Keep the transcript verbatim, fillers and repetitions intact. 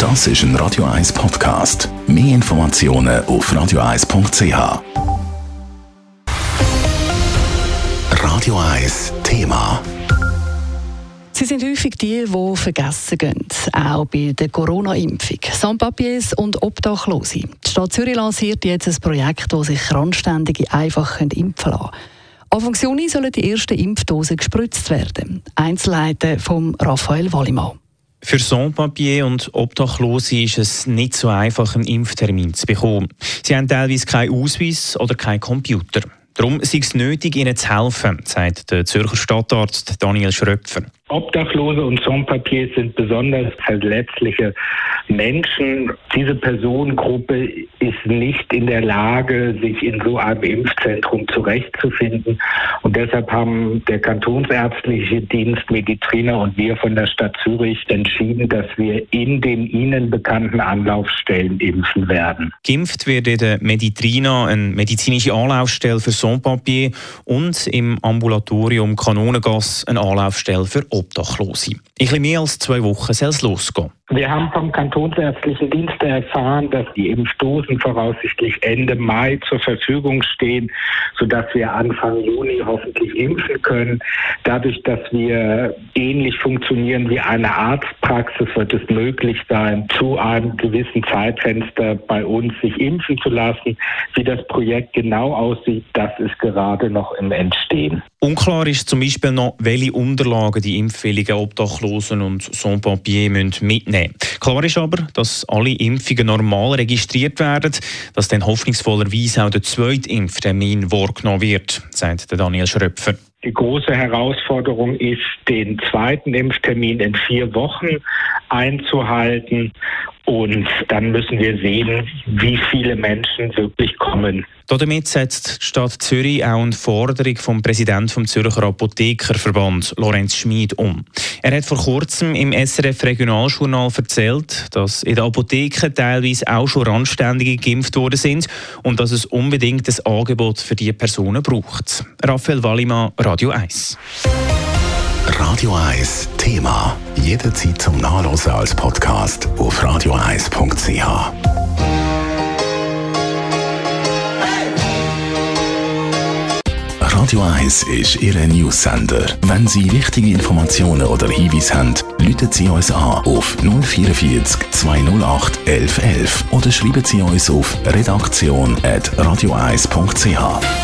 Das ist ein Radio eins Podcast. Mehr Informationen auf radio eins punkt c h. Radio eins Thema. Sie sind häufig die, die vergessen gehen, auch bei der Corona-Impfung. Sans-Papiers und Obdachlose. Die Stadt Zürich lanciert jetzt ein Projekt, das sich Randständige einfach impfen lassen können. Anfang Juni sollen die ersten Impfdosen gespritzt werden. Einzelheiten von Raphael Wallimann. Für Sans-Papiers und Obdachlose ist es nicht so einfach, einen Impftermin zu bekommen. Sie haben teilweise keinen Ausweis oder keinen Computer. Darum ist es nötig, ihnen zu helfen, sagt der Zürcher Stadtarzt Daniel Schröpfer. Obdachlose und Sans-Papiers sind besonders verletzliche Menschen. Diese Personengruppe ist nicht in der Lage, sich in so einem Impfzentrum zurechtzufinden. Und deshalb haben der Kantonsärztliche Dienst Mediziner und wir von der Stadt Zürich entschieden, dass wir in den ihnen bekannten Anlaufstellen impfen werden. Geimpft wird in der Meditrina, eine medizinische Anlaufstelle für Sans-Papiers, und im Ambulatorium Kanonengasse eine Anlaufstelle für Obdachlose. In etwas mehr als zwei Wochen soll es losgehen. Wir haben vom Kantonsärztlichen Dienst erfahren, dass die Impfdosen voraussichtlich Ende Mai zur Verfügung stehen, sodass wir Anfang Juni hoffentlich impfen können. Dadurch, dass wir ähnlich funktionieren wie eine Arztpraxis, wird es möglich sein, zu einem gewissen Zeitfenster bei uns sich impfen zu lassen. Wie das Projekt genau aussieht, das ist gerade noch im Entstehen. Unklar ist zum Beispiel noch, welche Unterlagen die impfwilligen Obdachlosen und Sans-Papiers mitnehmen müssen. Klar ist aber, dass alle Impfungen normal registriert werden, dass dann hoffnungsvollerweise auch der zweite Impftermin wahrgenommen wird, sagt Daniel Schröpfer. Die große Herausforderung ist, den zweiten Impftermin in vier Wochen einzuhalten. Und dann müssen wir sehen, wie viele Menschen wirklich kommen. Damit setzt die Stadt Zürich auch eine Forderung vom Präsidenten vom Zürcher Apothekerverband, Lorenz Schmid, um. Er hat vor kurzem im S R F Regionaljournal erzählt, dass in den Apotheken teilweise auch schon Randständige geimpft worden sind und dass es unbedingt ein Angebot für diese Personen braucht. Raphael Wallimann, Radio eins. Radio eins Thema. Jederzeit zum Nachlesen als Podcast auf radio eins punkt c h. Radio eins ist Ihr News-Sender. Wenn Sie wichtige Informationen oder Hinweise haben, rufen Sie uns an auf null vierundvierzig zweihundertacht elf elf oder schreiben Sie uns auf redaktion at radio eins punkt c h.